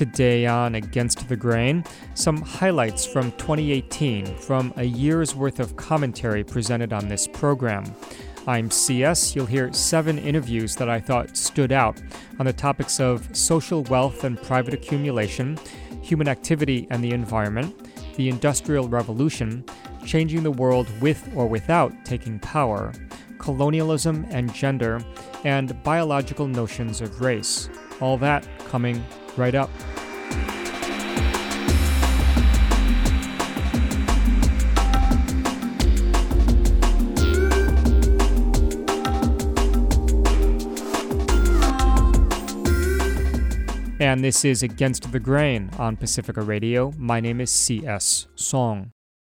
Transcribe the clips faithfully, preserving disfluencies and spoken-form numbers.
Today on Against the Grain, some highlights from twenty eighteen from a year's worth of commentary presented on this program. I'm C S. You'll hear seven interviews that I thought stood out on the topics of social wealth and private accumulation, human activity and the environment, the Industrial Revolution, changing the world with or without taking power, colonialism and gender, and biological notions of race. All that coming right up. And this is Against the Grain on Pacifica Radio. My name is C S. Song.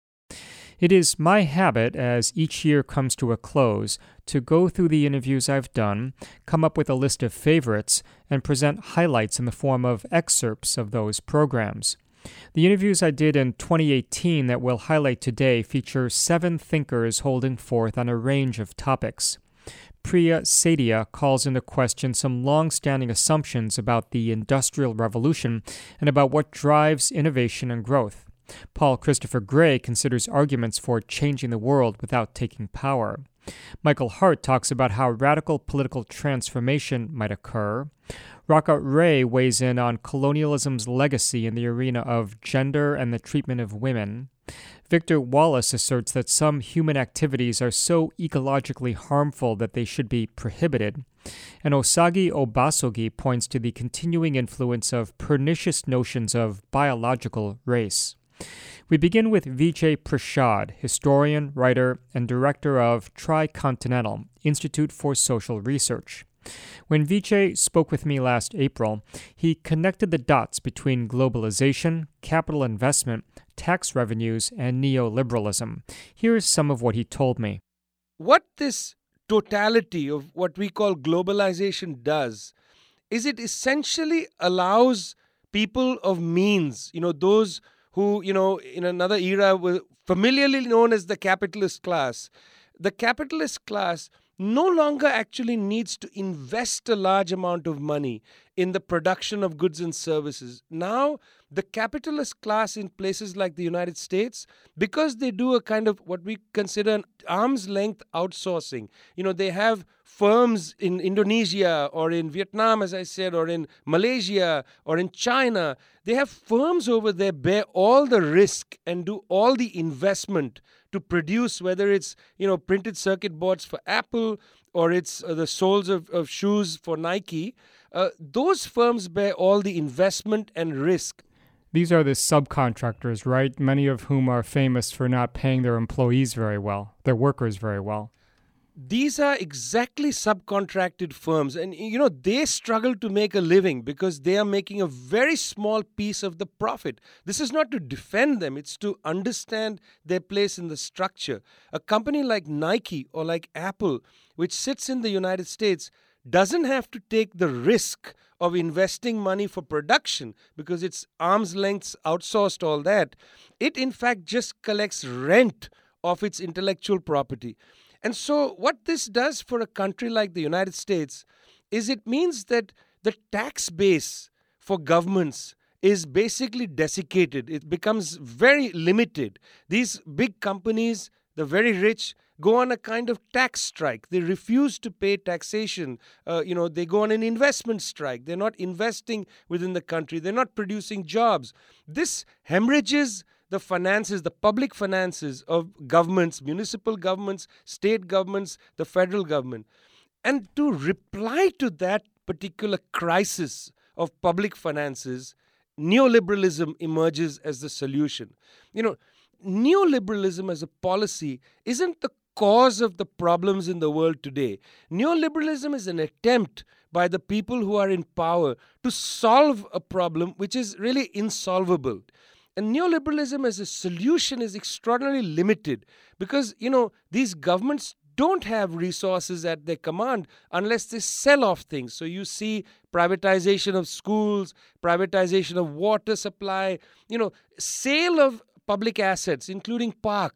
It is my habit, as each year comes to a close, to go through the interviews I've done, come up with a list of favorites, and present highlights in the form of excerpts of those programs. The interviews I did in twenty eighteen that we'll highlight today feature seven thinkers holding forth on a range of topics. Priya Sadia calls into question some long-standing assumptions about the Industrial Revolution and about what drives innovation and growth. Paul Christopher Gray considers arguments for changing the world without taking power. Michael Hart talks about how radical political transformation might occur. Raka Ray weighs in on colonialism's legacy in the arena of gender and the treatment of women. Victor Wallace asserts that some human activities are so ecologically harmful that they should be prohibited. And Osagie Obasogie points to the continuing influence of pernicious notions of biological race. We begin with Vijay Prashad, historian, writer, and director of Tricontinental, Institute for Social Research. When Vijay spoke with me last April, he connected the dots between globalization, capital investment, tax revenues, and neoliberalism. Here's some of what he told me. What this totality of what we call globalization does is it essentially allows people of means, you know, those who, you know, in another era were familiarly known as the capitalist class. The capitalist class no longer actually needs to invest a large amount of money in the production of goods and services. Now, the capitalist class in places like the United States, because they do a kind of what we consider an arm's length outsourcing. You know, they have firms in Indonesia or in Vietnam, as I said, or in Malaysia or in China. They have firms over there bear all the risk and do all the investment to produce, whether it's, you know, printed circuit boards for Apple or it's uh, the soles of, of shoes for Nike. Uh, those firms bear all the investment and risk. These are the subcontractors, right? Many of whom are famous for not paying their employees very well, their workers very well. These are exactly subcontracted firms. And, you know, they struggle to make a living because they are making a very small piece of the profit. This is not to defend them. It's to understand their place in the structure. A company like Nike or like Apple, which sits in the United States, doesn't have to take the risk of investing money for production because it's arm's length outsourced all that. It, in fact, just collects rent of its intellectual property. And so what this does for a country like the United States is it means that the tax base for governments is basically desiccated. It becomes very limited. These big companies, the very rich, go on a kind of tax strike. They refuse to pay taxation. Uh, you know, they go on an investment strike. They're not investing within the country. They're not producing jobs. This hemorrhages the finances, the public finances of governments, municipal governments, state governments, the federal government. And to reply to that particular crisis of public finances, neoliberalism emerges as the solution. You know, neoliberalism as a policy isn't the cause of the problems in the world today. Neoliberalism is an attempt by the people who are in power to solve a problem which is really insolvable. And neoliberalism as a solution is extraordinarily limited because, you know, these governments don't have resources at their command unless they sell off things. So you see privatization of schools, privatization of water supply, you know, sale of public assets, including parks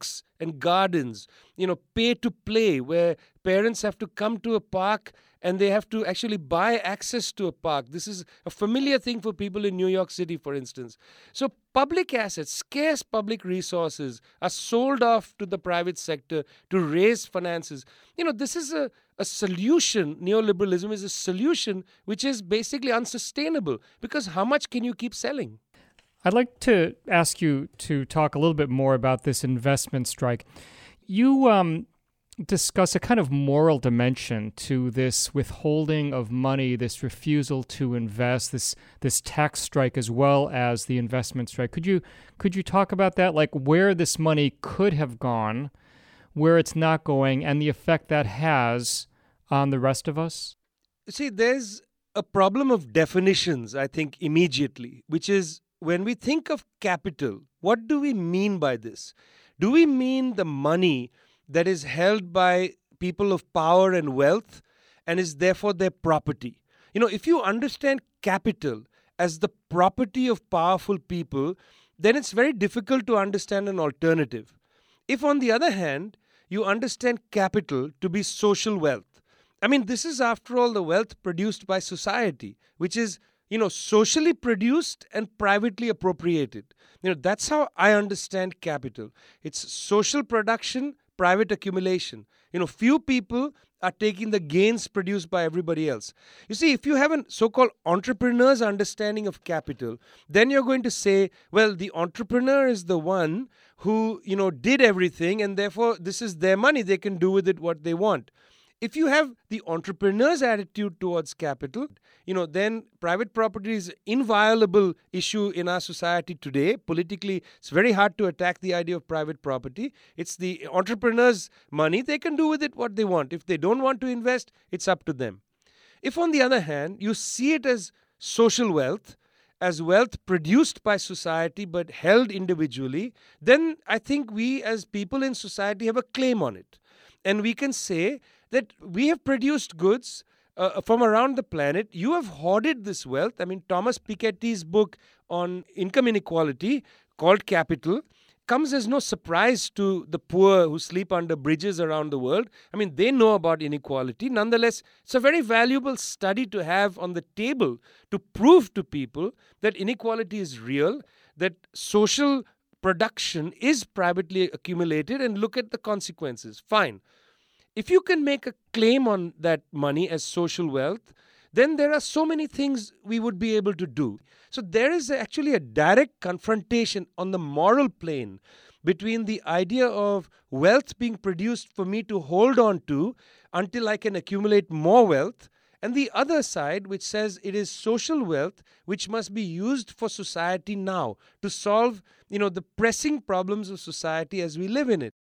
and gardens, you know, pay to play, where parents have to come to a park and they have to actually buy access to a park. This is a familiar thing for people in New York City, for instance. So public assets, scarce public resources are sold off to the private sector to raise finances. You know, this is a, a solution. Neoliberalism is a solution which is basically unsustainable, because how much can you keep selling? I'd like to ask you to talk a little bit more about this investment strike. You um, discuss a kind of moral dimension to this withholding of money, this refusal to invest, this this tax strike, as well as the investment strike. Could you could you talk about that, like where this money could have gone, where it's not going, and the effect that has on the rest of us? See, there's a problem of definitions, I think, immediately, which is, when we think of capital, what do we mean by this? Do we mean the money that is held by people of power and wealth and is therefore their property? You know, if you understand capital as the property of powerful people, then it's very difficult to understand an alternative. If, on the other hand, you understand capital to be social wealth, I mean, this is, after all, the wealth produced by society, which is, you know, socially produced and privately appropriated. You know, that's how I understand capital. It's social production, private accumulation. You know, few people are taking the gains produced by everybody else. You see, if you have a so-called entrepreneur's understanding of capital, then you're going to say, well, the entrepreneur is the one who, you know, did everything, and therefore this is their money. They can do with it what they want. If you have the entrepreneur's attitude towards capital, you know, then private property is an inviolable issue in our society today. Politically, it's very hard to attack the idea of private property. It's the entrepreneur's money. They can do with it what they want. If they don't want to invest, it's up to them. If, on the other hand, you see it as social wealth, as wealth produced by society but held individually, then I think we as people in society have a claim on it. And we can say that we have produced goods uh, from around the planet. You have hoarded this wealth. I mean, Thomas Piketty's book on income inequality, called Capital, comes as no surprise to the poor who sleep under bridges around the world. I mean, they know about inequality. Nonetheless, it's a very valuable study to have on the table to prove to people that inequality is real, that social production is privately accumulated, and look at the consequences. Fine. If you can make a claim on that money as social wealth, then there are so many things we would be able to do. So there is actually a direct confrontation on the moral plane between the idea of wealth being produced for me to hold on to until I can accumulate more wealth, and the other side, which says it is social wealth which must be used for society now to solve, you know, the pressing problems of society as we live in it.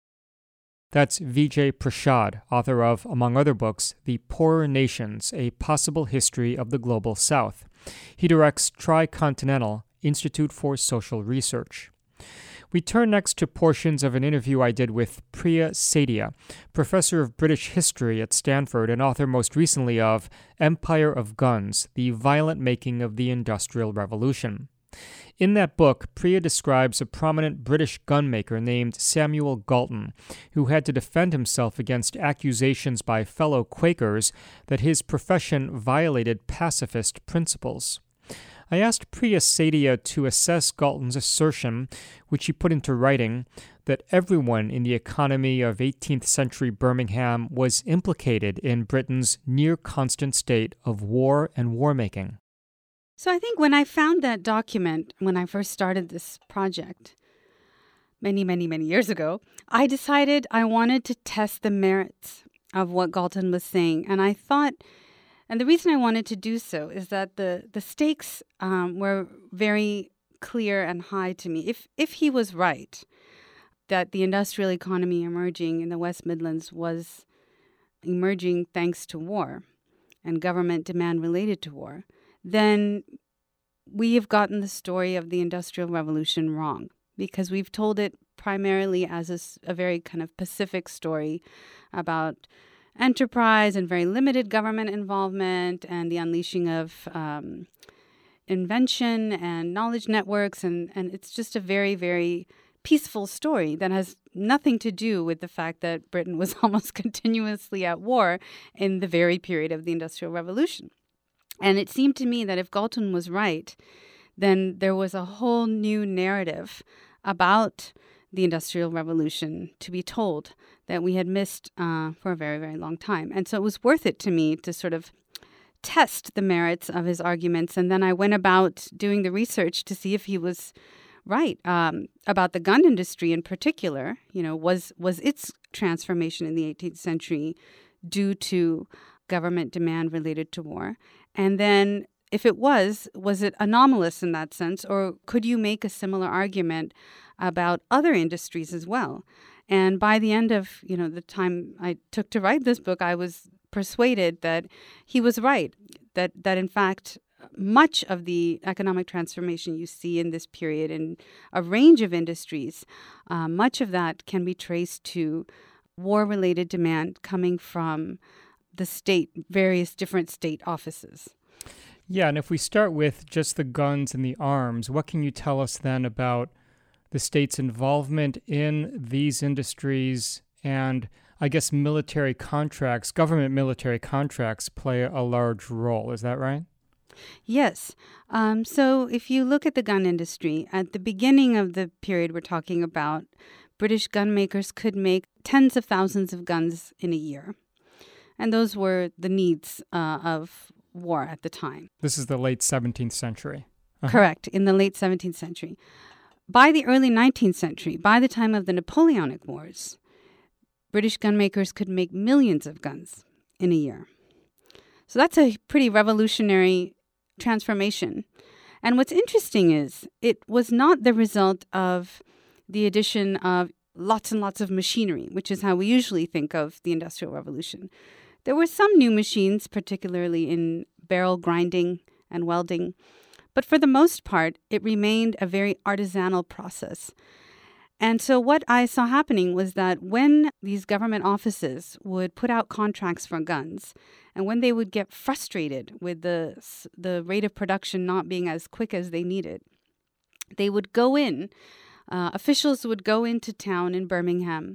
That's Vijay Prashad, author of, among other books, The Poorer Nations, A Possible History of the Global South. He directs Tricontinental Institute for Social Research. We turn next to portions of an interview I did with Priya Sadia, professor of British history at Stanford and author most recently of Empire of Guns, The Violent Making of the Industrial Revolution. In that book, Priya describes a prominent British gunmaker named Samuel Galton, who had to defend himself against accusations by fellow Quakers that his profession violated pacifist principles. I asked Priya Sadia to assess Galton's assertion, which he put into writing, that everyone in the economy of eighteenth century Birmingham was implicated in Britain's near-constant state of war and war-making. So I think when I found that document, when I first started this project, many, many, many years ago, I decided I wanted to test the merits of what Galton was saying. And I thought, and the reason I wanted to do so is that the, the stakes um, were very clear and high to me. If, if he was right, that the industrial economy emerging in the West Midlands was emerging thanks to war and government demand related to war, then we have gotten the story of the Industrial Revolution wrong, because we've told it primarily as a, a very kind of Pacific story about enterprise and very limited government involvement and the unleashing of um, invention and knowledge networks. And, and it's just a very, very peaceful story that has nothing to do with the fact that Britain was almost continuously at war in the very period of the Industrial Revolution. And it seemed to me that if Galton was right, then there was a whole new narrative about the Industrial Revolution to be told that we had missed uh, for a very, very long time. And so it was worth it to me to sort of test the merits of his arguments. And then I went about doing the research to see if he was right um, about the gun industry in particular. You know, was was its transformation in the eighteenth century due to government demand related to war? And then if it was, was it anomalous in that sense? Or could you make a similar argument about other industries as well? And by the end of, you know, the time I took to write this book, I was persuaded that he was right, that that in fact, much of the economic transformation you see in this period in a range of industries, uh, much of that can be traced to war-related demand coming from the state, various different state offices. Yeah, and if we start with just the guns and the arms, what can you tell us then about the state's involvement in these industries? And I guess military contracts, government military contracts play a large role. Is that right? Yes. Um, so if you look at the gun industry, at the beginning of the period we're talking about, British gun makers could make tens of thousands of guns in a year. And those were the needs uh, of war at the time. This is the late seventeenth century. Uh-huh. Correct, in the late seventeenth century. By the early nineteenth century, by the time of the Napoleonic Wars, British gun makers could make millions of guns in a year. So that's a pretty revolutionary transformation. And what's interesting is it was not the result of the addition of lots and lots of machinery, which is how we usually think of the Industrial Revolution. There were some new machines, particularly in barrel grinding and welding, but for the most part, it remained a very artisanal process. And so what I saw happening was that when these government offices would put out contracts for guns, and when they would get frustrated with the the rate of production not being as quick as they needed, they would go in, uh, officials would go into town in Birmingham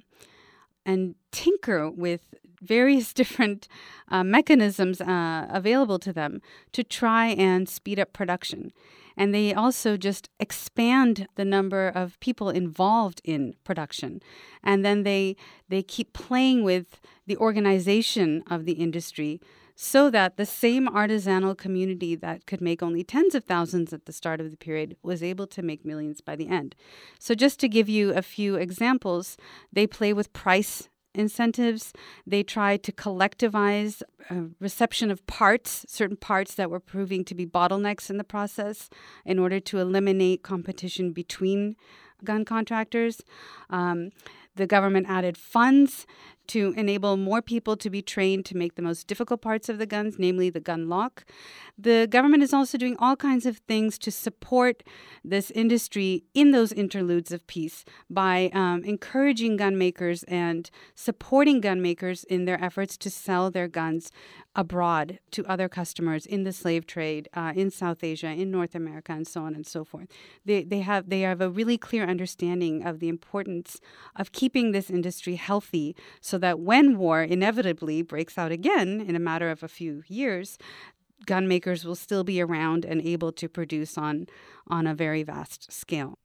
and tinker with various different uh, mechanisms uh, available to them to try and speed up production. And they also just expand the number of people involved in production. And then they they keep playing with the organization of the industry so that the same artisanal community that could make only tens of thousands at the start of the period was able to make millions by the end. So just to give you a few examples, they play with price incentives. They tried to collectivize uh, reception of parts, certain parts that were proving to be bottlenecks in the process in order to eliminate competition between gun contractors. Um, the government added funds to enable more people to be trained to make the most difficult parts of the guns, namely the gun lock. The government is also doing all kinds of things to support this industry in those interludes of peace by um, encouraging gun makers and supporting gun makers in their efforts to sell their guns abroad to other customers in the slave trade, uh, in South Asia, in North America, and so on and so forth. They they have they have a really clear understanding of the importance of keeping this industry healthy so that when war inevitably breaks out again in a matter of a few years, gun makers will still be around and able to produce on on a very vast scale.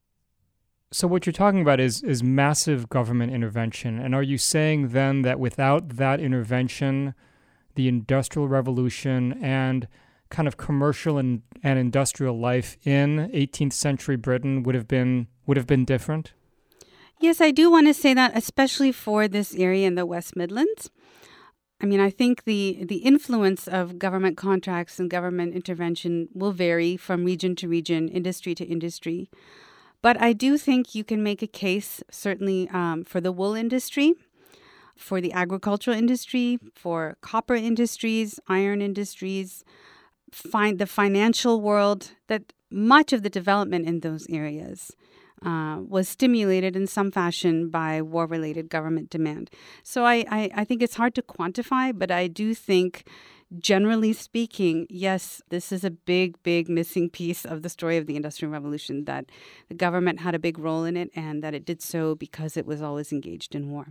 So what you're talking about is is massive government intervention. And are you saying then that without that intervention, the Industrial Revolution and kind of commercial and, and industrial life in eighteenth century Britain would have been would have been different? Yes, I do want to say that, especially for this area in the West Midlands. I mean, I think the, the influence of government contracts and government intervention will vary from region to region, industry to industry. But I do think you can make a case, certainly um, for the wool industry, for the agricultural industry, for copper industries, iron industries, find the financial world, that much of the development in those areas uh, was stimulated in some fashion by war-related government demand. So I, I, I think it's hard to quantify, but I do think generally speaking, yes, this is a big, big missing piece of the story of the Industrial Revolution, that the government had a big role in it and that it did so because it was always engaged in war.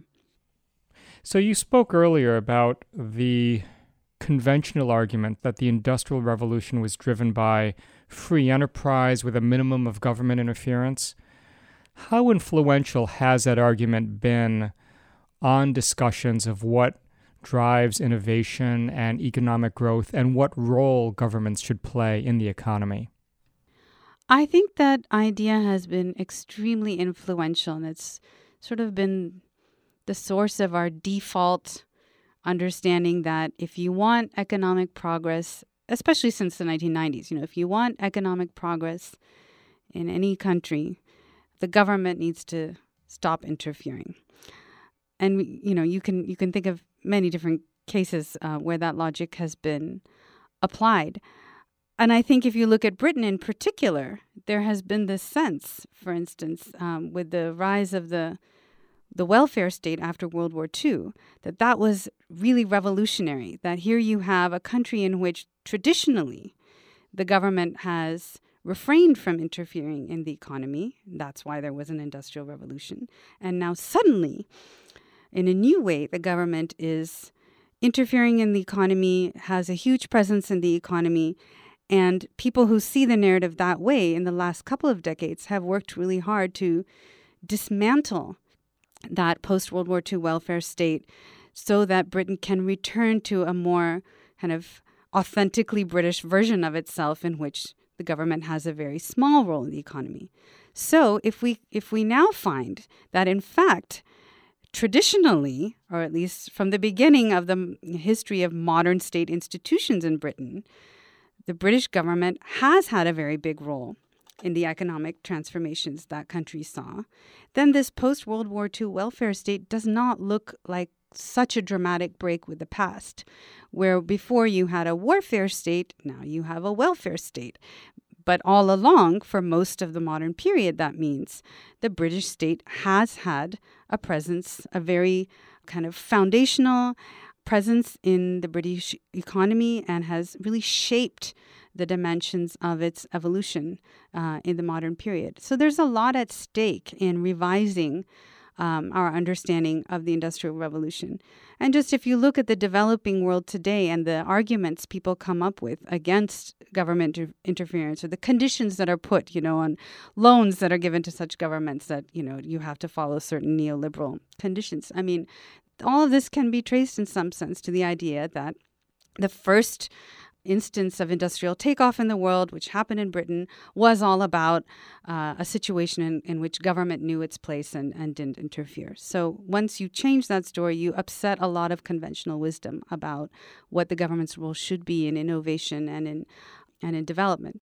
So you spoke earlier about the conventional argument that the Industrial Revolution was driven by free enterprise with a minimum of government interference. How influential has that argument been on discussions of what drives innovation and economic growth and what role governments should play in the economy? I think that idea has been extremely influential, and it's sort of been the source of our default understanding that if you want economic progress, especially since the nineteen nineties, you know, if you want economic progress in any country, the government needs to stop interfering. And, you know, you can you can think of many different cases uh, where that logic has been applied. And I think if you look at Britain in particular, there has been this sense, for instance, um, with the rise of the the welfare state after World War Two, that that was really revolutionary, that here you have a country in which traditionally the government has refrained from interfering in the economy. That's why there was an industrial revolution. And now suddenly, in a new way, the government is interfering in the economy, has a huge presence in the economy, and people who see the narrative that way in the last couple of decades have worked really hard to dismantle that post-World War Two welfare state so that Britain can return to a more kind of authentically British version of itself in which the government has a very small role in the economy. So if we if we now find that, in fact, traditionally, or at least from the beginning of the history of modern state institutions in Britain, the British government has had a very big role in the economic transformations that country saw, then this post-World War Two welfare state does not look like such a dramatic break with the past, where before you had a warfare state, now you have a welfare state. But all along, for most of the modern period, that means the British state has had a presence, a very kind of foundational presence in the British economy, and has really shaped the dimensions of its evolution uh, in the modern period. So there's a lot at stake in revising um, our understanding of the Industrial Revolution. And just if you look at the developing world today and the arguments people come up with against government inter- interference, or the conditions that are put, you know, on loans that are given to such governments that, you know, you have to follow certain neoliberal conditions. I mean, all of this can be traced in some sense to the idea that the first instance of industrial takeoff in the world, which happened in Britain, was all about uh, a situation in, in which government knew its place and, and didn't interfere. So once you change that story, you upset a lot of conventional wisdom about what the government's role should be in innovation and in and in development.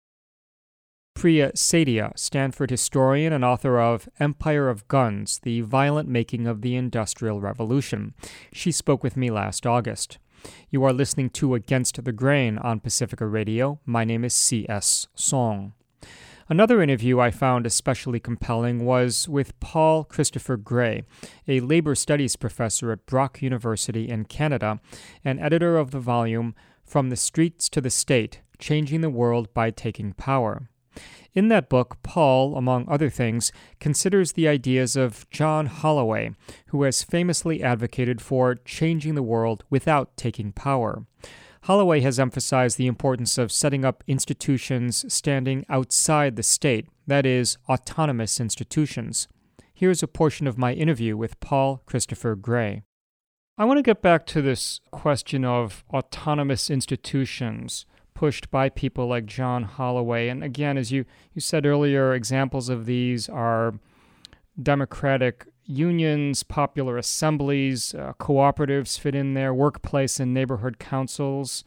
Priya Sadia, Stanford historian and author of Empire of Guns, The Violent Making of the Industrial Revolution. She spoke with me last August. You are listening to Against the Grain on Pacifica Radio. My name is C S. Song. Another interview I found especially compelling was with Paul Christopher Gray, a labor studies professor at Brock University in Canada and editor of the volume From the Streets to the State, Changing the World by Taking Power. In that book, Paul, among other things, considers the ideas of John Holloway, who has famously advocated for changing the world without taking power. Holloway has emphasized the importance of setting up institutions standing outside the state, that is, autonomous institutions. Here's a portion of my interview with Paul Christopher Gray. I want to get back to this question of autonomous institutions pushed by people like John Holloway. And again, as you, you said earlier, examples of these are democratic unions, popular assemblies, uh, cooperatives fit in there, workplace and neighborhood councils.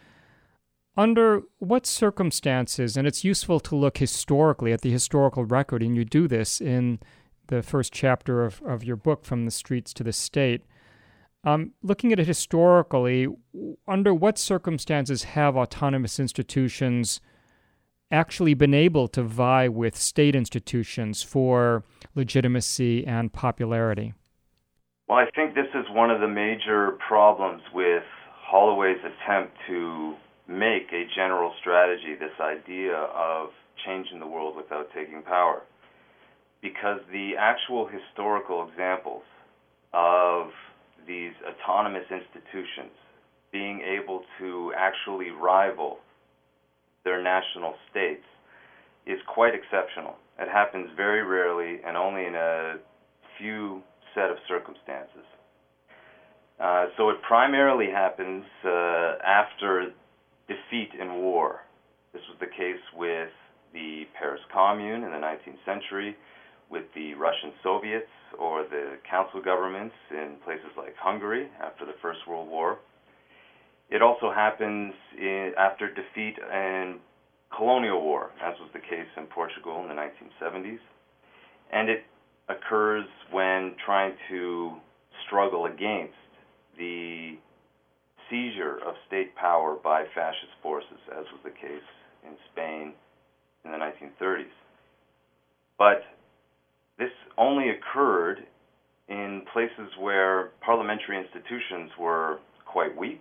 Under what circumstances, and it's useful to look historically at the historical record, and you do this in the first chapter of, of your book, From the Streets to the State, Um, looking at it historically, under what circumstances have autonomous institutions actually been able to vie with state institutions for legitimacy and popularity? Well, I think this is one of the major problems with Holloway's attempt to make a general strategy, this idea of changing the world without taking power. Because the actual historical examples of these autonomous institutions being able to actually rival their national states is quite exceptional. It happens very rarely and only in a few set of circumstances. Uh, so it primarily happens uh, after defeat in war. This was the case with the Paris Commune in the nineteenth century, with the Russian Soviets or the council governments in places like Hungary after the First World War. It also happens in, after defeat in colonial war, as was the case in Portugal in the nineteen seventies. And it occurs when trying to struggle against the seizure of state power by fascist forces, as was the case in Spain in the nineteen thirties. But this only occurred in places where parliamentary institutions were quite weak.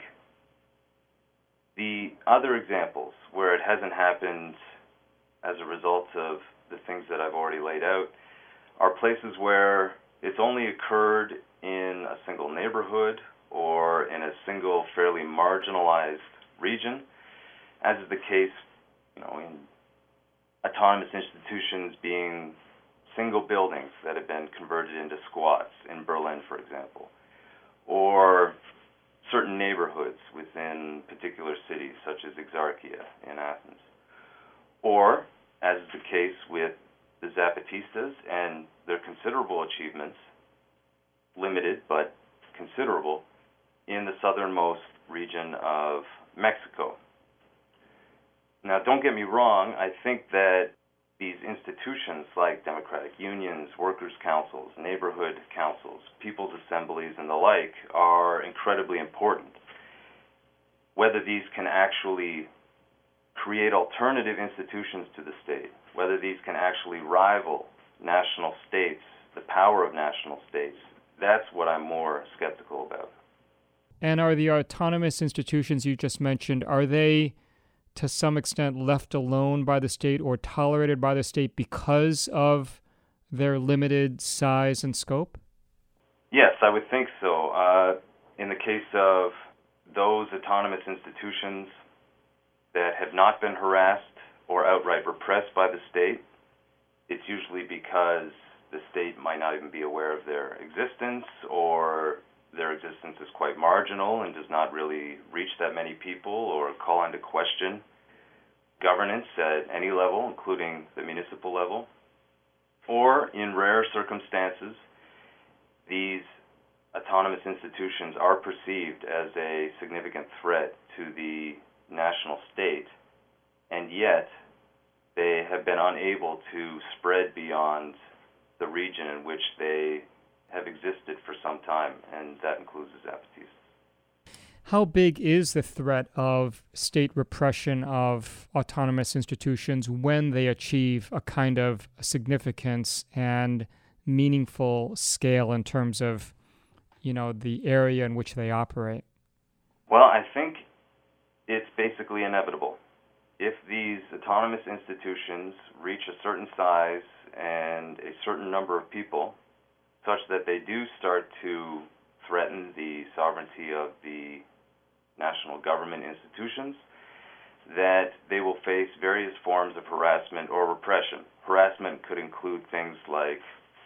The other examples where it hasn't happened as a result of the things that I've already laid out are places where it's only occurred in a single neighborhood or in a single fairly marginalized region, as is the case, you know, in autonomous institutions being single buildings that have been converted into squats in Berlin, for example, or certain neighborhoods within particular cities, such as Exarchia in Athens. Or, as is the case with the Zapatistas and their considerable achievements, limited but considerable, in the southernmost region of Mexico. Now, don't get me wrong, I think that these institutions like democratic unions, workers' councils, neighborhood councils, people's assemblies, and the like are incredibly important. Whether these can actually create alternative institutions to the state, whether these can actually rival national states, the power of national states, that's what I'm more skeptical about. And are the autonomous institutions you just mentioned, are they to some extent left alone by the state or tolerated by the state because of their limited size and scope? Yes, I would think so. Uh, in the case of those autonomous institutions that have not been harassed or outright repressed by the state, it's usually because the state might not even be aware of their existence, or their existence is quite marginal and does not really reach that many people or call into question governance at any level, including the municipal level. Or, in rare circumstances, these autonomous institutions are perceived as a significant threat to the national state, and yet they have been unable to spread beyond the region in which they have existed for some time, and that includes the Zapatistas. How big is the threat of state repression of autonomous institutions when they achieve a kind of significance and meaningful scale in terms of, you know, the area in which they operate? Well, I think it's basically inevitable. If these autonomous institutions reach a certain size and a certain number of people, such that they do start to threaten the sovereignty of the national government institutions, that they will face various forms of harassment or repression. Harassment could include things like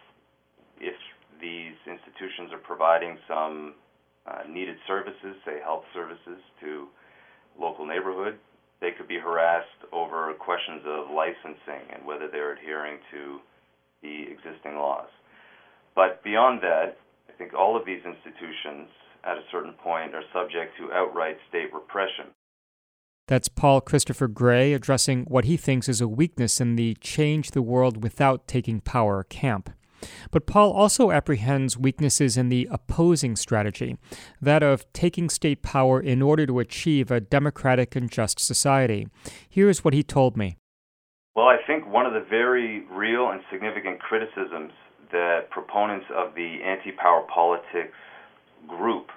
if these institutions are providing some uh, needed services, say health services, to local neighborhood, they could be harassed over questions of licensing and whether they're adhering to the existing laws. But beyond that, I think all of these institutions, at a certain point, are subject to outright state repression. That's Paul Christopher Gray addressing what he thinks is a weakness in the change the world without taking power camp. But Paul also apprehends weaknesses in the opposing strategy, that of taking state power in order to achieve a democratic and just society. Here's what he told me. Well, I think one of the very real and significant criticisms that proponents of the anti-power politics group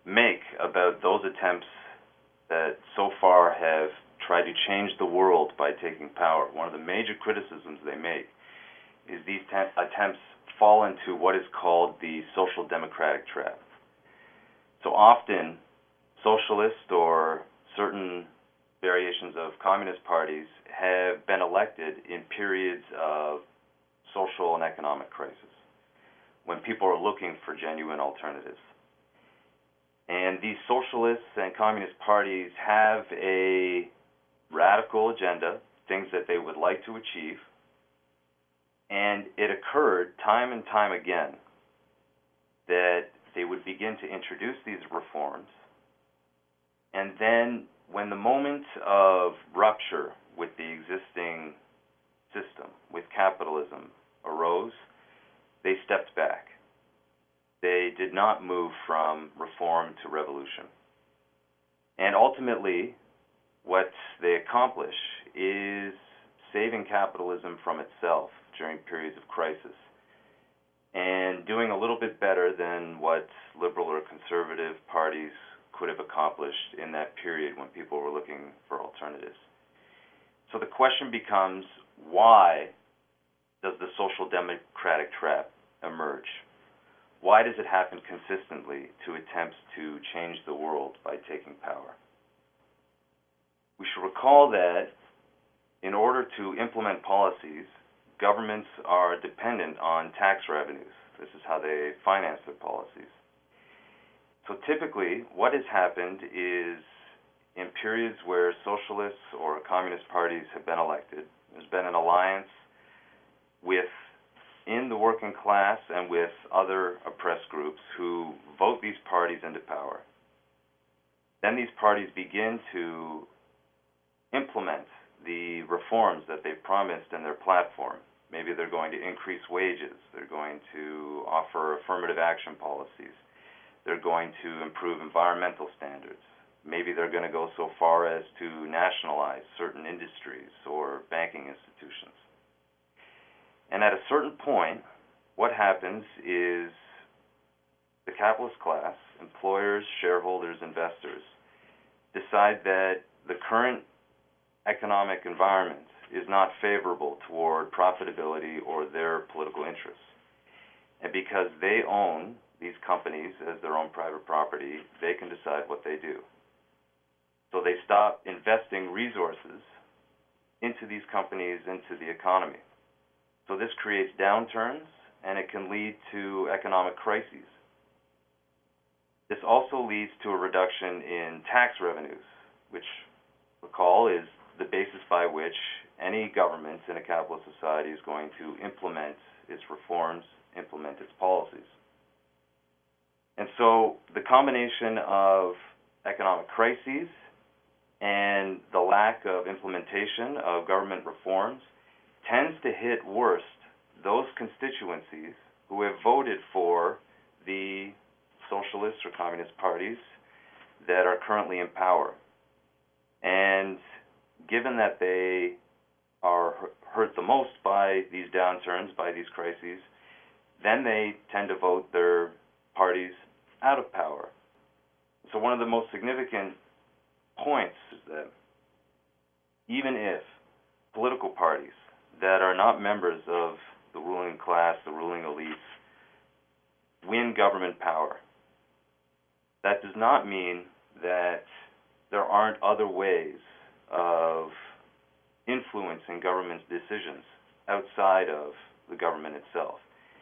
make about those attempts that so far have tried to change the world by taking power, one of the major criticisms they make is these te- attempts fall into what is called the social democratic trap. So often, socialists or certain variations of communist parties have been elected in periods of social and economic crisis, when people are looking for genuine alternatives. And these socialists and communist parties have a radical agenda, things that they would like to achieve, and it occurred time and time again that they would begin to introduce these reforms, and then when the moment of rupture with the existing system, with capitalism, arose, they stepped back. They did not move from reform to revolution. And ultimately, what they accomplish is saving capitalism from itself during periods of crisis and doing a little bit better than what liberal or conservative parties could have accomplished in that period when people were looking for alternatives. So the question becomes, why does the social democratic trap emerge? Why does it happen consistently to attempts to change the world by taking power? We should recall that in order to implement policies, governments are dependent on tax revenues. This is how they finance their policies. So typically, what has happened is in periods where socialists or communist parties have been elected, there's been an alliance within the working class and with other oppressed groups who vote these parties into power. Then these parties begin to implement the reforms that they've promised in their platform. Maybe they're going to increase wages. They're going to offer affirmative action policies. They're going to improve environmental standards. Maybe they're going to go so far as to nationalize certain industries or banking institutions. And at a certain point, what happens is the capitalist class, employers, shareholders, investors, decide that the current economic environment is not favorable toward profitability or their political interests. And because they own these companies as their own private property, they can decide what they do. So they stop investing resources into these companies, into the economy. So this creates downturns, and it can lead to economic crises. This also leads to a reduction in tax revenues, which, recall, is the basis by which any government in a capitalist society is going to implement its reforms, implement its policies. And so the combination of economic crises and the lack of implementation of government reforms tends to hit worst those constituencies who have voted for the socialist or communist parties that are currently in power. And given that they are hurt the most by these downturns, by these crises, then they tend to vote their parties out of power. So one of the most significant points is that even if political parties that are not members of the ruling class, the ruling elites, win government power, that does not mean that there aren't other ways of influencing government's decisions outside of the government itself.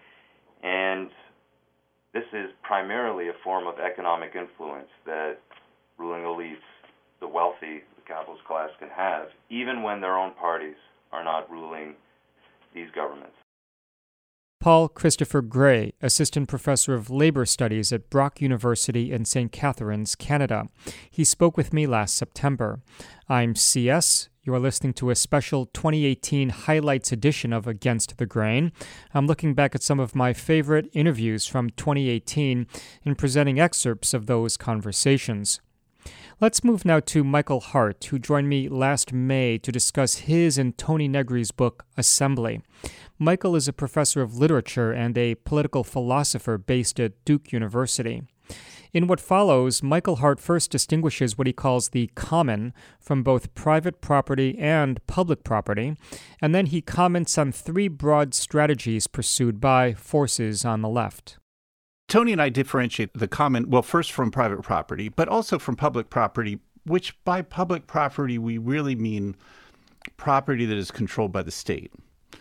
And this is primarily a form of economic influence that ruling elites, the wealthy, the capitalist class can have, even when their own parties are not ruling these governments. Paul Christopher Gray, Assistant Professor of Labor Studies at Brock University in Saint Catharines, Canada. He spoke with me last September. I'm C S. You are listening to a special twenty eighteen highlights edition of Against the Grain. I'm looking back at some of my favorite interviews from twenty eighteen and presenting excerpts of those conversations. Let's move now to Michael Hart, who joined me last May to discuss his and Tony Negri's book, Assembly. Michael is a professor of literature and a political philosopher based at Duke University. In what follows, Michael Hart first distinguishes what he calls the common from both private property and public property, and then he comments on three broad strategies pursued by forces on the left. Tony and I differentiate the common, well, first from private property, but also from public property, which by public property we really mean property that is controlled by the state.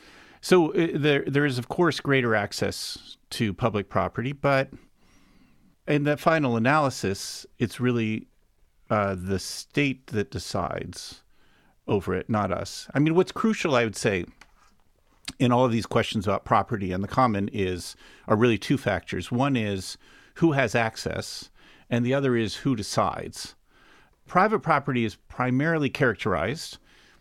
So uh, there, there is, of course, greater access to public property, but in that final analysis, it's really uh, the state that decides over it, not us. I mean, what's crucial, I would say, in all of these questions about property and the common is are really two factors. One is who has access, and the other is who decides. Private property is primarily characterized,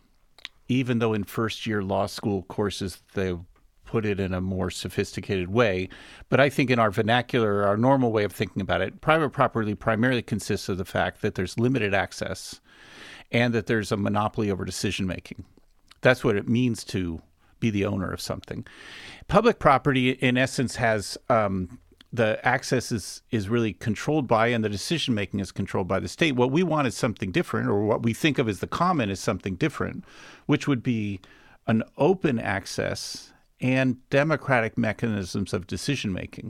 even though in first-year law school courses they put it in a more sophisticated way. But I think in our vernacular, our normal way of thinking about it, private property primarily consists of the fact that there's limited access and that there's a monopoly over decision-making. That's what it means to be the owner of something. Public property, in essence, has um, the access is, is really controlled by and the decision-making is controlled by the state. What we want is something different, or what we think of as the common is something different, which would be an open access and democratic mechanisms of decision-making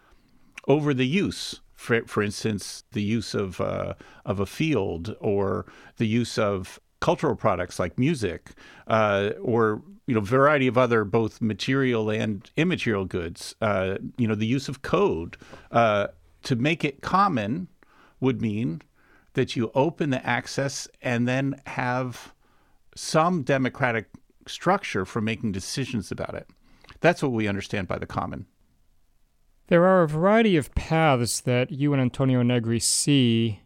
over the use. For, for instance, the use of uh, of a field, or the use of cultural products like music, uh, or you know, variety of other both material and immaterial goods. Uh, you know, the use of code. Uh, to make it common would mean that you open the access and then have some democratic structure for making decisions about it. That's what we understand by the common. There are a variety of paths that you and Antonio Negri see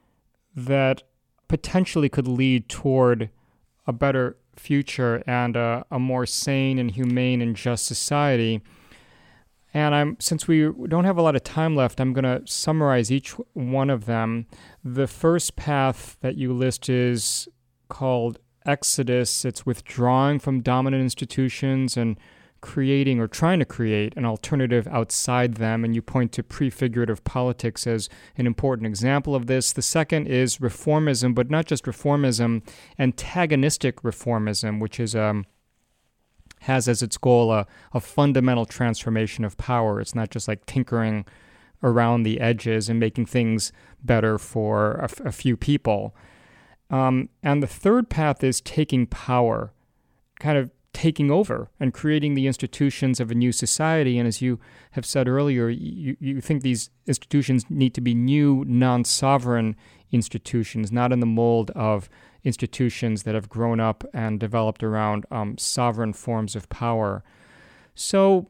that potentially could lead toward a better future and a, a more sane and humane and just society. And I'm since we don't have a lot of time left, I'm going to summarize each one of them. The first path that you list is called Exodus. It's withdrawing from dominant institutions and creating or trying to create an alternative outside them, and you point to prefigurative politics as an important example of this. The second is reformism, but not just reformism, antagonistic reformism, which is um, has as its goal a, a fundamental transformation of power. It's not just like tinkering around the edges and making things better for a, a few people. Um, and the third path is taking power, kind of taking over and creating the institutions of a new society. And as you have said earlier, you, you think these institutions need to be new, non-sovereign institutions, not in the mold of institutions that have grown up and developed around um, sovereign forms of power. So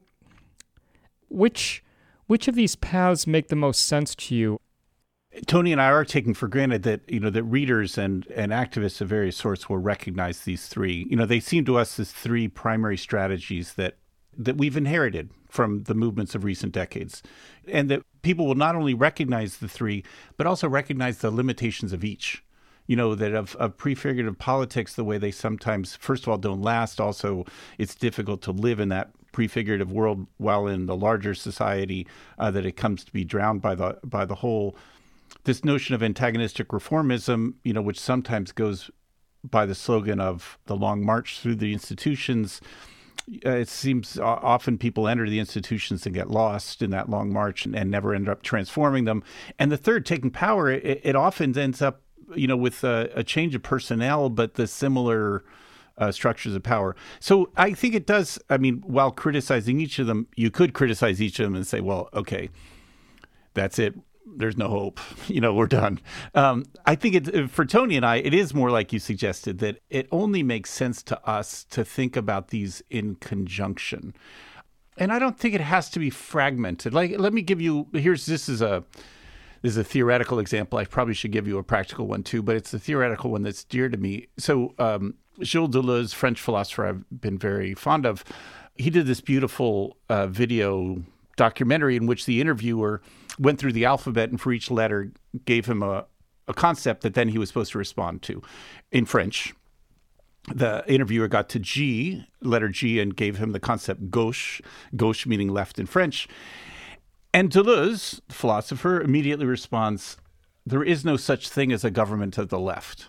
which which of these paths make the most sense to you? Tony and I are taking for granted that, you know, that readers and, and activists of various sorts will recognize these three. You know, they seem to us as three primary strategies that, that we've inherited from the movements of recent decades. And that people will not only recognize the three, but also recognize the limitations of each. You know, that of, of prefigurative politics, the way they sometimes, first of all, don't last. Also, it's difficult to live in that prefigurative world while in the larger society, uh, that it comes to be drowned by the by the whole. This notion of antagonistic reformism, you know, which sometimes goes by the slogan of the long march through the institutions. Uh, it seems often people enter the institutions and get lost in that long march and, and never end up transforming them. And the third, taking power, it, it often ends up, you know, with a, a change of personnel, but the similar uh, structures of power. So I think it does, I mean, while criticizing each of them, you could criticize each of them and say, well, okay, that's it. There's no hope. You know, we're done. Um, I think it, for Tony and I, it is more like you suggested, that it only makes sense to us to think about these in conjunction. And I don't think it has to be fragmented. Like, let me give you, here's, this is a, this is a theoretical example. I probably should give you a practical one too, but it's a theoretical one that's dear to me. So um, Gilles Deleuze, French philosopher I've been very fond of, he did this beautiful uh, video documentary in which the interviewer went through the alphabet and for each letter gave him a, a concept that then he was supposed to respond to in French. The interviewer got to G, letter G, and gave him the concept gauche, gauche meaning left in French. And Deleuze, the philosopher, immediately responds, there is no such thing as a government of the left.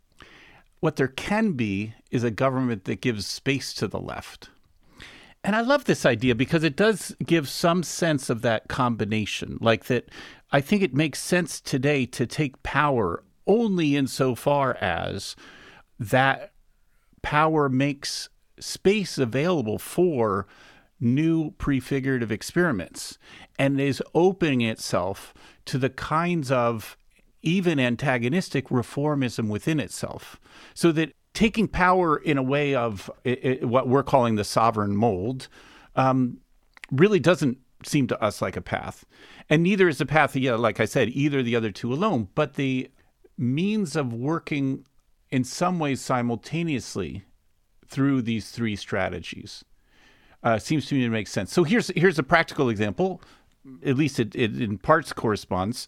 What there can be is a government that gives space to the left. And I love this idea because it does give some sense of that combination, like that I think it makes sense today to take power only insofar as that power makes space available for new prefigurative experiments and is opening itself to the kinds of even antagonistic reformism within itself. So that taking power in a way of it, it, what we're calling the sovereign mold um, really doesn't seem to us like a path. And neither is the path, yeah, like I said, either the other two alone, but the means of working in some ways simultaneously through these three strategies uh, seems to me to make sense. So here's here's a practical example, at least it, it in parts corresponds.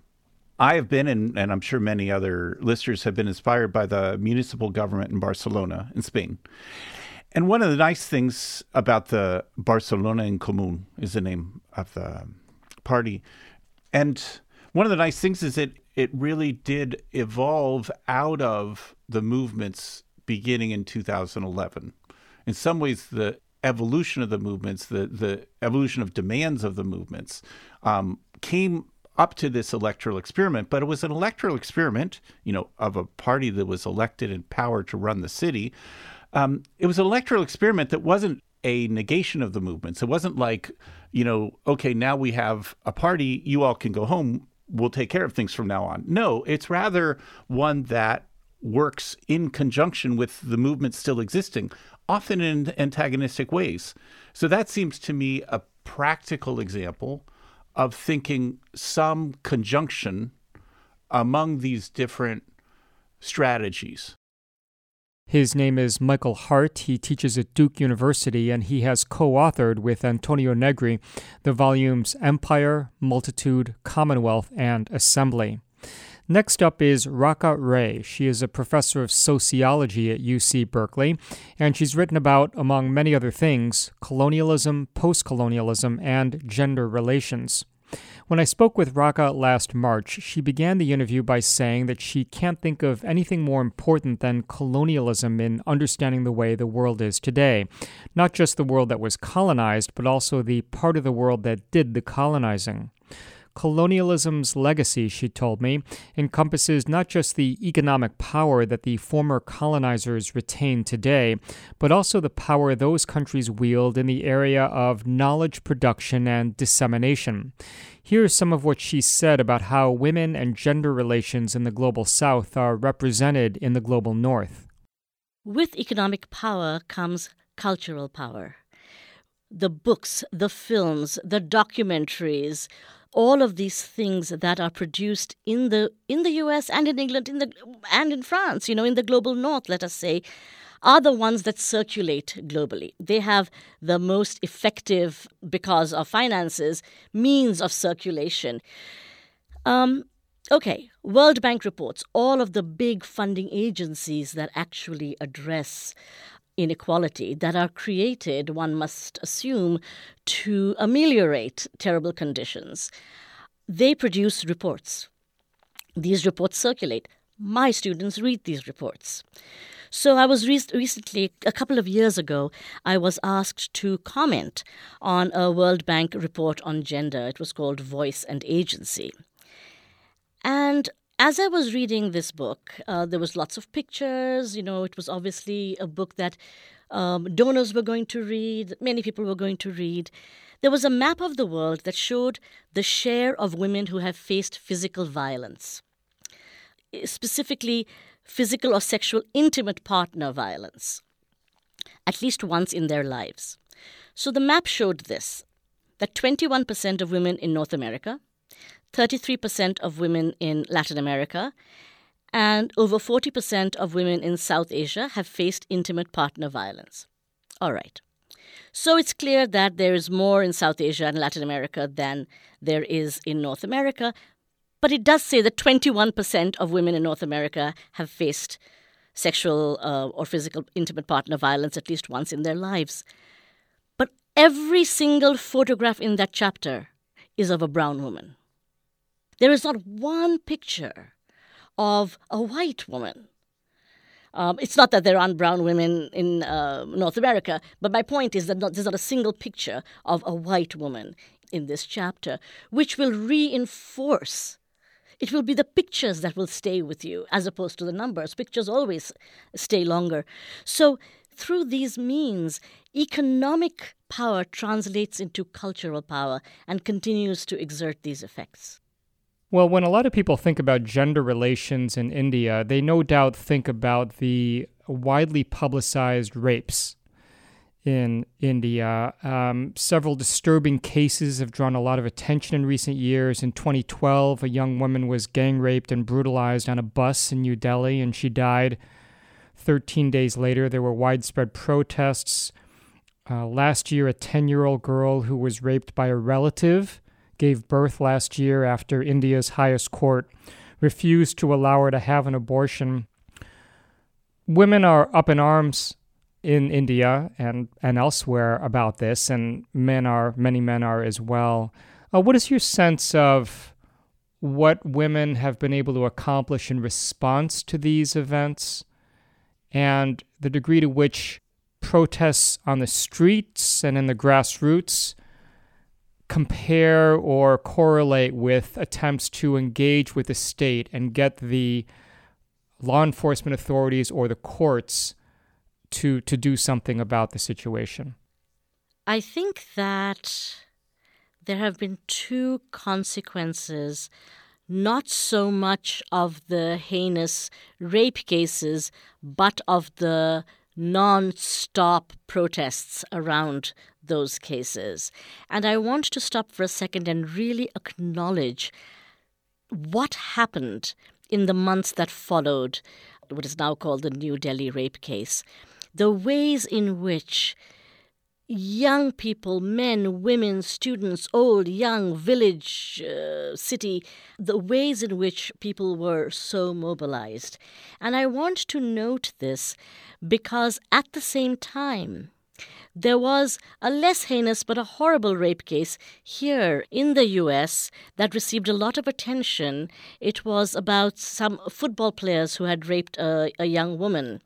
I have been, and, and I'm sure many other listeners have been inspired by the municipal government in Barcelona in Spain. And one of the nice things about the Barcelona en Comú is the name of the party. And one of the nice things is that it really did evolve out of the movements beginning in two thousand eleven. In some ways, the evolution of the movements, the, the evolution of demands of the movements um, came up to this electoral experiment, but it was an electoral experiment, you know, of a party that was elected in power to run the city. Um, it was an electoral experiment that wasn't a negation of the movements. It wasn't like, you know, okay, now we have a party, you all can go home, we'll take care of things from now on. No, it's rather one that works in conjunction with the movement still existing, often in antagonistic ways. So that seems to me a practical example of thinking some conjunction among these different strategies. His name is Michael Hart. He teaches at Duke University, and he has co-authored with Antonio Negri the volumes Empire, Multitude, Commonwealth, and Assembly. Next up is Raka Ray. She is a professor of sociology at U C Berkeley, and she's written about, among many other things, colonialism, post-colonialism, and gender relations. When I spoke with Raka last March, she began the interview by saying that she can't think of anything more important than colonialism in understanding the way the world is today. Not just the world that was colonized, but also the part of the world that did the colonizing. Colonialism's legacy, she told me, encompasses not just the economic power that the former colonizers retain today, but also the power those countries wield in the area of knowledge production and dissemination. Here's some of what she said about how women and gender relations in the global South are represented in the global North. With economic power comes cultural power. The books, the films, the documentaries, all of these things that are produced in the in the U S and in England in the and in France, you know, in the global North, let us say, are the ones that circulate globally. They have the most effective, because of finances, means of circulation. Um, okay, World Bank reports, all of the big funding agencies that actually address inequality, that are created, one must assume, to ameliorate terrible conditions. They produce reports. These reports circulate. My students read these reports. So I was re- recently, a couple of years ago, I was asked to comment on a World Bank report on gender. It was called Voice and Agency. And as I was reading this book, uh, there was lots of pictures. You know, it was obviously a book that um, donors were going to read, many people were going to read. There was a map of the world that showed the share of women who have faced physical violence, specifically physical or sexual intimate partner violence, at least once in their lives. So the map showed this, that twenty-one percent of women in North America, thirty-three percent of women in Latin America, and over forty percent of women in South Asia have faced intimate partner violence. All right. So it's clear that there is more in South Asia and Latin America than there is in North America, but it does say that twenty-one percent of women in North America have faced sexual uh, or physical intimate partner violence at least once in their lives. But every single photograph in that chapter is of a brown woman. There is not one picture of a white woman. Um, it's not that there aren't brown women in uh, North America, but my point is that not, there's not a single picture of a white woman in this chapter, which will reinforce. It will be the pictures that will stay with you as opposed to the numbers. Pictures always stay longer. So through these means, economic power translates into cultural power and continues to exert these effects. Well, when a lot of people think about gender relations in India, they no doubt think about the widely publicized rapes in India. Um, several disturbing cases have drawn a lot of attention in recent years. In twenty twelve, a young woman was gang raped and brutalized on a bus in New Delhi, and she died. thirteen days later, there were widespread protests. Uh, last year, a ten-year-old girl who was raped by a relative gave birth last year after India's highest court refused to allow her to have an abortion. Women are up in arms in India and, and elsewhere about this, and men are, many men are as well. Uh, what is your sense of what women have been able to accomplish in response to these events and the degree to which protests on the streets and in the grassroots compare or correlate with attempts to engage with the state and get the law enforcement authorities or the courts to to do something about the situation? I think that there have been two consequences, not so much of the heinous rape cases, but of the non-stop protests around those cases. And I want to stop for a second and really acknowledge what happened in the months that followed what is now called the New Delhi rape case. The ways in which young people, men, women, students, old, young, village, uh, city, the ways in which people were so mobilized. And I want to note this because at the same time, there was a less heinous but a horrible rape case here in the U S that received a lot of attention. It was about some football players who had raped a, a young woman.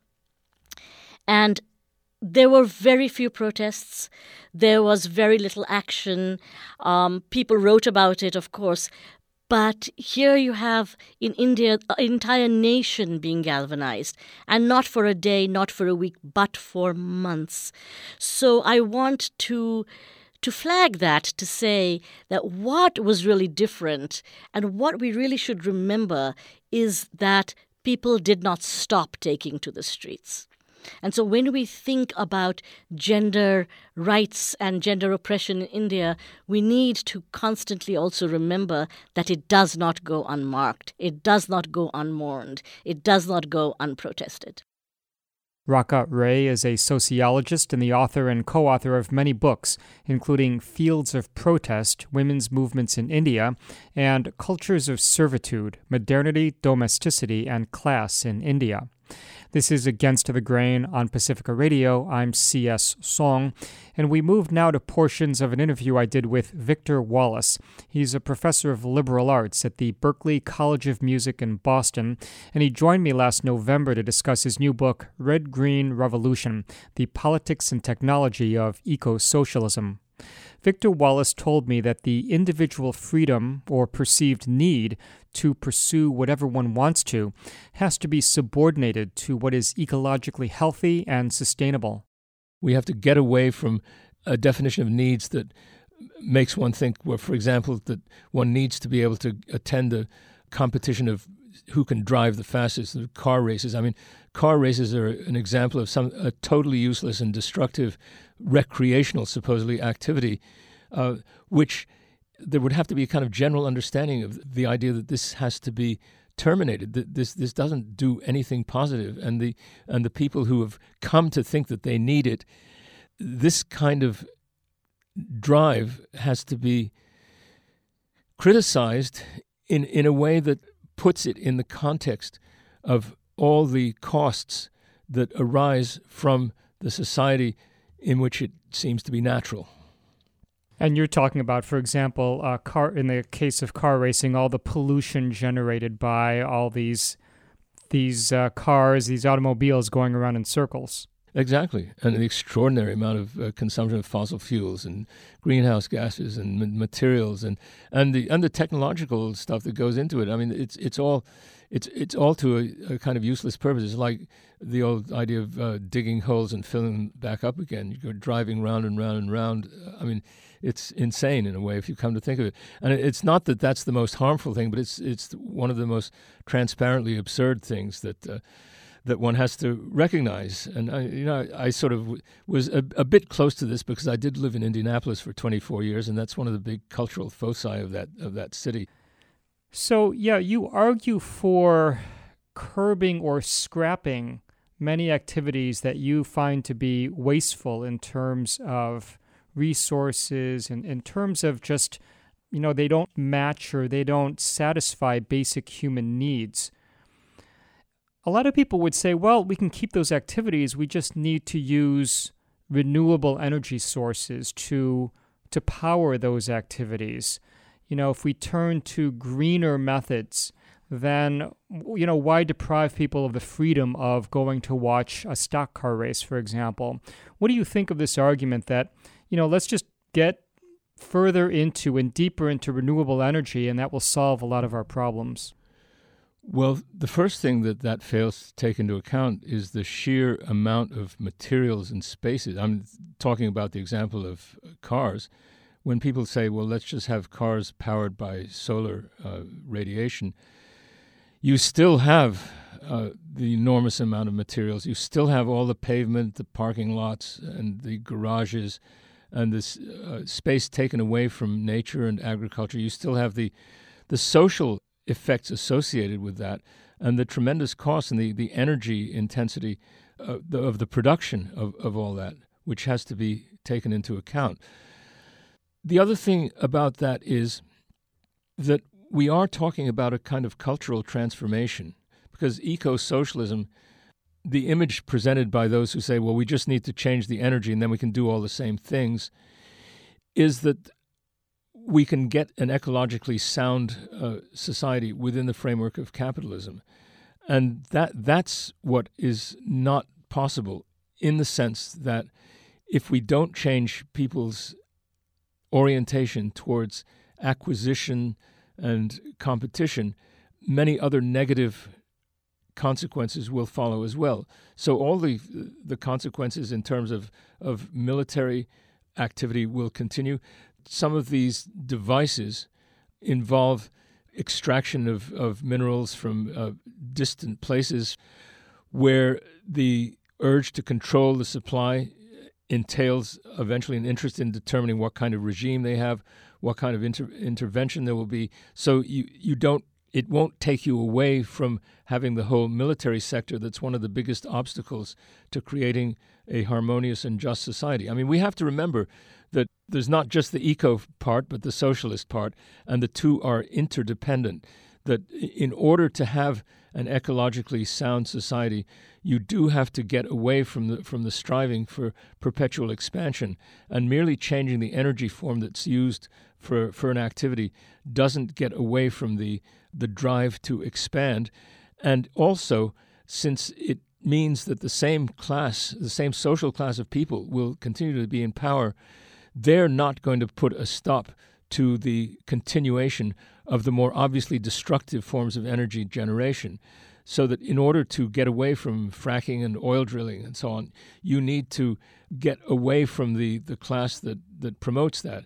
And there were very few protests. There was very little action. Um, people wrote about it, of course. But here you have, in India, an entire nation being galvanized. And not for a day, not for a week, but for months. So I want to, to flag that, to say that what was really different and what we really should remember is that people did not stop taking to the streets. And so when we think about gender rights and gender oppression in India, we need to constantly also remember that it does not go unmarked. It does not go unmourned. It does not go unprotested. Rakha Ray is a sociologist and the author and co-author of many books, including Fields of Protest, Women's Movements in India, and Cultures of Servitude, Modernity, Domesticity, and Class in India. This is Against the Grain on Pacifica Radio. I'm C S. Song, and we move now to portions of an interview I did with Victor Wallace. He's a professor of liberal arts at the Berklee College of Music in Boston, and he joined me last November to discuss his new book, Red Green Revolution, The Politics and Technology of Eco-Socialism. Victor Wallace told me that the individual freedom or perceived need to pursue whatever one wants to has to be subordinated to what is ecologically healthy and sustainable. We have to get away from a definition of needs that makes one think, well, for example, that one needs to be able to attend a competition of who can drive the fastest, the car races. I mean, car races are an example of some a totally useless and destructive recreational, supposedly, activity, uh, which there would have to be a kind of general understanding of the idea that this has to be terminated. That this this doesn't do anything positive, and the and the people who have come to think that they need it, this kind of drive has to be criticized in in a way that puts it in the context of all the costs that arise from the society in which it seems to be natural. And you're talking about, for example, uh, car in the case of car racing, all the pollution generated by all these these uh, cars, these automobiles going around in circles. Exactly, and the extraordinary amount of uh, consumption of fossil fuels and greenhouse gases and ma- materials and, and the and the technological stuff that goes into it. I mean, it's it's all it's it's all to a, a kind of useless purpose. It's like the old idea of uh, digging holes and filling them back up again. You go driving round and round and round. I mean, it's insane in a way if you come to think of it. And it's not that that's the most harmful thing, but it's it's one of the most transparently absurd things that. Uh, that one has to recognize. And, I, you know, I, I sort of w- was a, a bit close to this because I did live in Indianapolis for twenty-four years, and that's one of the big cultural foci of that of that city. So, yeah, you argue for curbing or scrapping many activities that you find to be wasteful in terms of resources and in terms of just, you know, they don't match or they don't satisfy basic human needs. A lot of people would say, well, we can keep those activities. We just need to use renewable energy sources to to power those activities. You know, if we turn to greener methods, then, you know, why deprive people of the freedom of going to watch a stock car race, for example? What do you think of this argument that, you know, let's just get further into and deeper into renewable energy and that will solve a lot of our problems? Well, the first thing that that fails to take into account is the sheer amount of materials and spaces. I'm talking about the example of cars. When people say, well, let's just have cars powered by solar uh, radiation, you still have uh, the enormous amount of materials. You still have all the pavement, the parking lots, and the garages, and this uh, space taken away from nature and agriculture. You still have the the social effects associated with that, and the tremendous cost and the, the energy intensity uh, the, of the production of, of all that, which has to be taken into account. The other thing about that is that we are talking about a kind of cultural transformation, because eco-socialism, the image presented by those who say, well, we just need to change the energy and then we can do all the same things, is that we can get an ecologically sound uh, society within the framework of capitalism. And that that's what is not possible, in the sense that if we don't change people's orientation towards acquisition and competition, many other negative consequences will follow as well. So all the the consequences in terms of, of military activity will continue. Some of these devices involve extraction of, of minerals from uh, distant places where the urge to control the supply entails eventually an interest in determining what kind of regime they have, what kind of inter- intervention there will be. So you, you don't it won't take you away from having the whole military sector that's one of the biggest obstacles to creating a harmonious and just society. I mean, we have to remember that there's not just the eco part, but the socialist part, and the two are interdependent, that in order to have an ecologically sound society, you do have to get away from the from the striving for perpetual expansion, and merely changing the energy form that's used for, for an activity doesn't get away from the, the drive to expand. And also, since it means that the same class, the same social class of people will continue to be in power, they're not going to put a stop to the continuation of the more obviously destructive forms of energy generation. So that in order to get away from fracking and oil drilling and so on, you need to get away from the, the class that, that promotes that.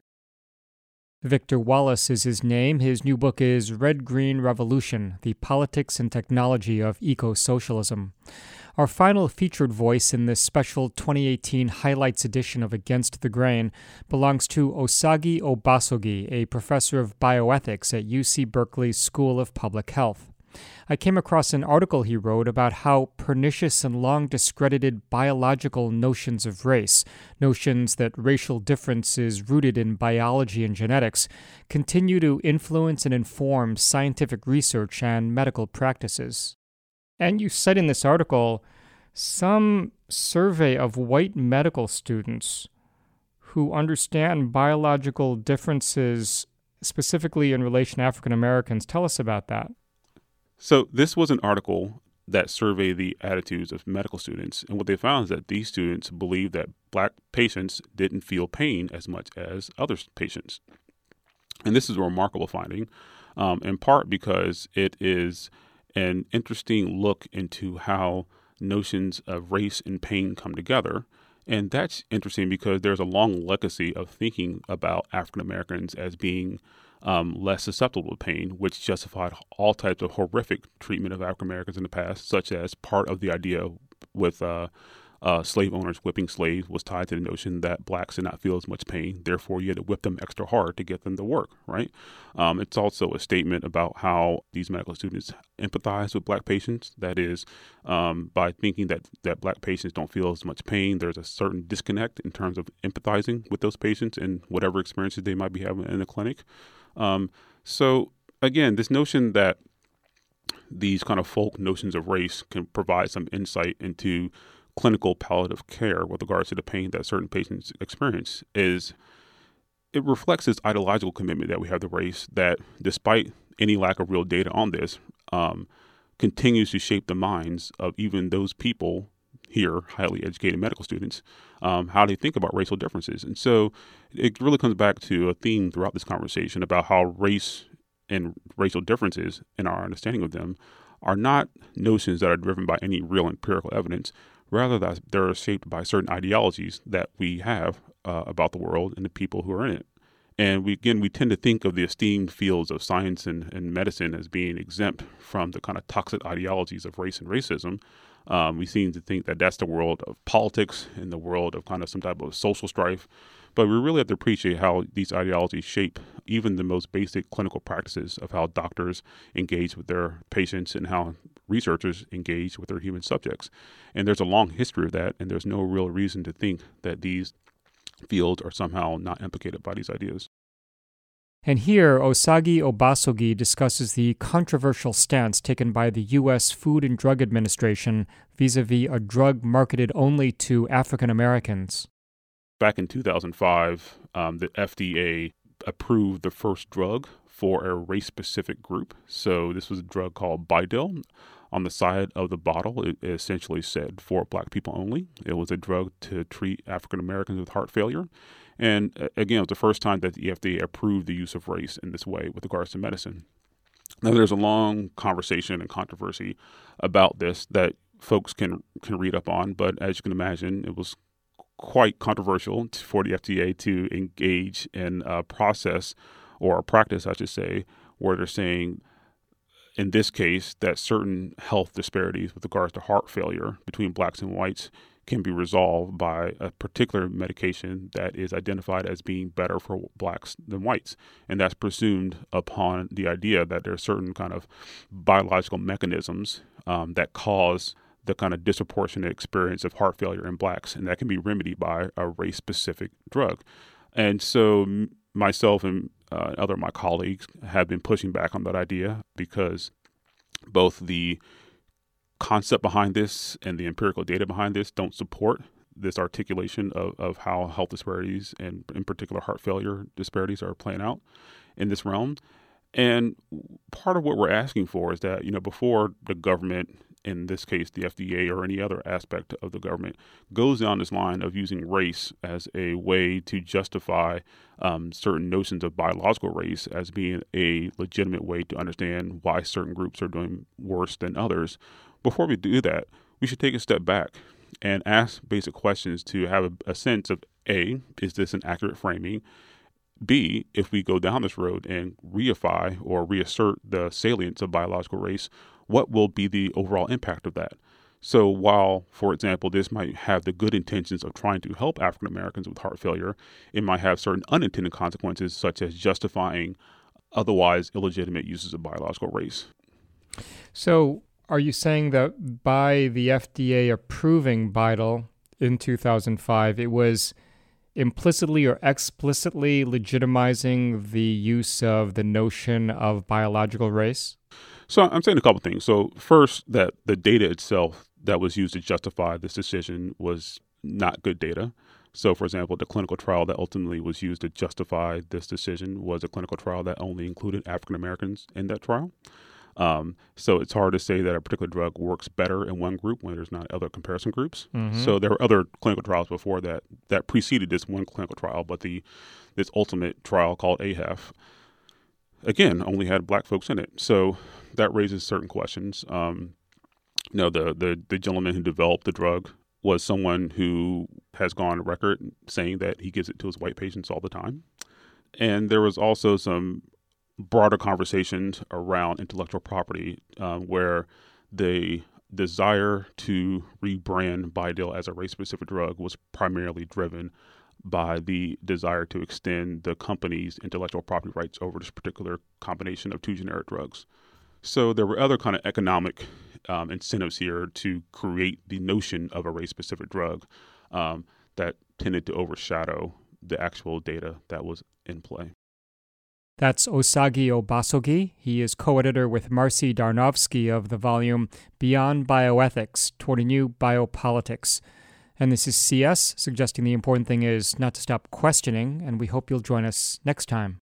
Victor Wallace is his name. His new book is Red Green Revolution, The Politics and Technology of Eco-Socialism. Our final featured voice in this special twenty eighteen Highlights edition of Against the Grain belongs to Osagie Obasogie, a professor of bioethics at U C Berkeley's School of Public Health. I came across an article he wrote about how pernicious and long discredited biological notions of race, notions that racial difference is rooted in biology and genetics, continue to influence and inform scientific research and medical practices. And you cite in this article some survey of white medical students who understand biological differences, specifically in relation to African Americans. Tell us about that. So this was an article that surveyed the attitudes of medical students. And what they found is that these students believed that black patients didn't feel pain as much as other patients. And this is a remarkable finding, um, in part because it is an interesting look into how notions of race and pain come together. And that's interesting because there's a long legacy of thinking about African Americans as being um, less susceptible to pain, which justified all types of horrific treatment of African Americans in the past, such as part of the idea with uh, uh, slave owners whipping slaves was tied to the notion that blacks did not feel as much pain. Therefore, you had to whip them extra hard to get them to work, right? Um, it's also a statement about how these medical students empathize with black patients. That is, um, by thinking that, that black patients don't feel as much pain, there's a certain disconnect in terms of empathizing with those patients and whatever experiences they might be having in the clinic. Um, so, again, this notion that these kind of folk notions of race can provide some insight into clinical palliative care with regards to the pain that certain patients experience is, it reflects this ideological commitment that we have to race that, despite any lack of real data on this, um, continues to shape the minds of even those people here, highly educated medical students, um, how they think about racial differences. And so it really comes back to a theme throughout this conversation about how race and racial differences and our understanding of them are not notions that are driven by any real empirical evidence. Rather, that they're shaped by certain ideologies that we have uh, about the world and the people who are in it. And we, again, we tend to think of the esteemed fields of science and, and medicine as being exempt from the kind of toxic ideologies of race and racism. Um, we seem to think that that's the world of politics and the world of kind of some type of social strife. But we really have to appreciate how these ideologies shape even the most basic clinical practices of how doctors engage with their patients and how researchers engage with their human subjects. And there's a long history of that, and there's no real reason to think that these fields are somehow not implicated by these ideas. And here, Osagie Obasogie discusses the controversial stance taken by the U S Food and Drug Administration vis-a-vis a drug marketed only to African Americans. Back in two thousand five, um, the F D A approved the first drug for a race-specific group. So this was a drug called Bidil. On the side of the bottle, it essentially said for black people only. It was a drug to treat African Americans with heart failure. And again, it was the first time that the F D A approved the use of race in this way with regards to medicine. Now, there's a long conversation and controversy about this that folks can can read up on, but as you can imagine, it was quite controversial for the F D A to engage in a process or a practice, I should say, where they're saying, in this case, that certain health disparities with regards to heart failure between blacks and whites can be resolved by a particular medication that is identified as being better for blacks than whites. And that's presumed upon the idea that there are certain kind of biological mechanisms um, that cause the kind of disproportionate experience of heart failure in blacks, and that can be remedied by a race-specific drug. And so m- myself and uh, other of my colleagues have been pushing back on that idea because both the concept behind this and the empirical data behind this don't support this articulation of, of how health disparities and in particular heart failure disparities are playing out in this realm. And part of what we're asking for is that, you know, before the government, in this case, the F D A or any other aspect of the government, goes down this line of using race as a way to justify um, certain notions of biological race as being a legitimate way to understand why certain groups are doing worse than others. Before we do that, we should take a step back and ask basic questions to have a, a sense of, A, is this an accurate framing? B, if we go down this road and reify or reassert the salience of biological race, what will be the overall impact of that? So while, for example, this might have the good intentions of trying to help African Americans with heart failure, it might have certain unintended consequences, such as justifying otherwise illegitimate uses of biological race. So are you saying that by the F D A approving Bidil in two thousand five, it was implicitly or explicitly legitimizing the use of the notion of biological race? So I'm saying a couple things. So first, that the data itself that was used to justify this decision was not good data. So, for example, the clinical trial that ultimately was used to justify this decision was a clinical trial that only included African Americans in that trial. Um, so it's hard to say that a particular drug works better in one group when there's not other comparison groups. Mm-hmm. So there were other clinical trials before that that preceded this one clinical trial, but the this ultimate trial called A H E F, again, only had black folks in it. So that raises certain questions. Um, you know, the, the, the gentleman who developed the drug was someone who has gone on record saying that he gives it to his white patients all the time. And there was also some broader conversations around intellectual property um, where the desire to rebrand Bidil as a race-specific drug was primarily driven by the desire to extend the company's intellectual property rights over this particular combination of two generic drugs. So there were other kind of economic um, incentives here to create the notion of a race-specific drug um, that tended to overshadow the actual data that was in play. That's Osagie Obasogie. He is co-editor with Marcy Darnovsky of the volume Beyond Bioethics, Toward a New Biopolitics. And this is C S, suggesting the important thing is not to stop questioning, and we hope you'll join us next time.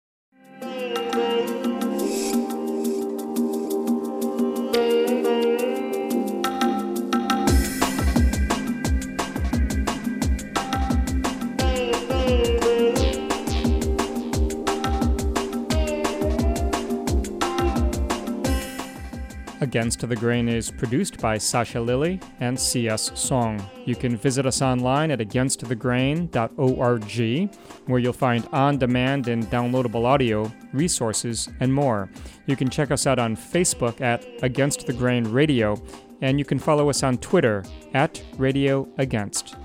Against the Grain is produced by Sasha Lilly and C S Song. You can visit us online at against the grain dot org, where you'll find on-demand and downloadable audio, resources, and more. You can check us out on Facebook at Against the Grain Radio, and you can follow us on Twitter at Radio Against.